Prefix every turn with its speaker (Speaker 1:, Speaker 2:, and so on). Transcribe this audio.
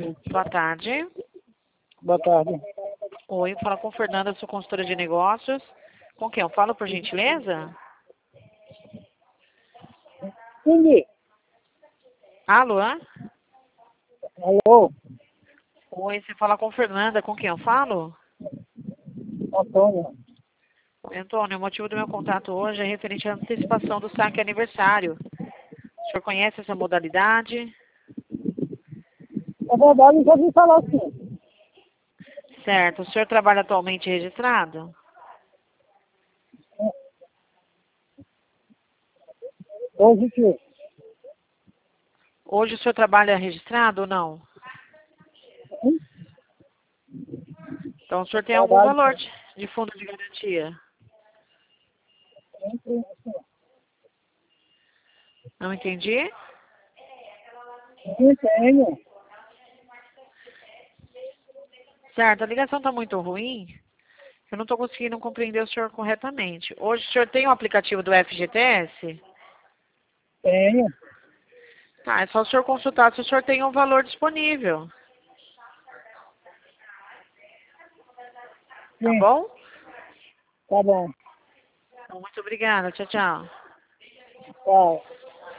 Speaker 1: Boa tarde.
Speaker 2: Boa tarde.
Speaker 1: Oi, fala com Fernanda, sou consultora de negócios. Com quem eu falo, por gentileza?
Speaker 2: Entendi.
Speaker 1: Alô?
Speaker 2: Alô,
Speaker 1: Oi, você fala com Fernanda, com quem eu falo?
Speaker 2: Antônio.
Speaker 1: Oi, Antônio, o motivo do meu contato hoje é referente à antecipação do saque aniversário. O senhor conhece essa modalidade?
Speaker 2: Na verdade, eu já ouvi falar assim.
Speaker 1: Certo. O senhor trabalha atualmente registrado?
Speaker 2: Hoje que?
Speaker 1: Hoje o senhor trabalha registrado ou não?
Speaker 2: Sim,
Speaker 1: Então o senhor tem algum
Speaker 2: trabalho.
Speaker 1: valor de fundo de garantia?
Speaker 2: Sim,
Speaker 1: Não entendi?
Speaker 2: tenho.
Speaker 1: Certo, a ligação está muito ruim. Eu não estou conseguindo compreender o senhor corretamente. Hoje o senhor tem o aplicativo do FGTS?
Speaker 2: Tenho.
Speaker 1: Tá, é só o senhor consultar se o senhor tem um valor disponível. Tá
Speaker 2: Sim,
Speaker 1: bom?
Speaker 2: tá bom.
Speaker 1: Então, muito obrigada. Tchau, tchau.
Speaker 2: Tchau.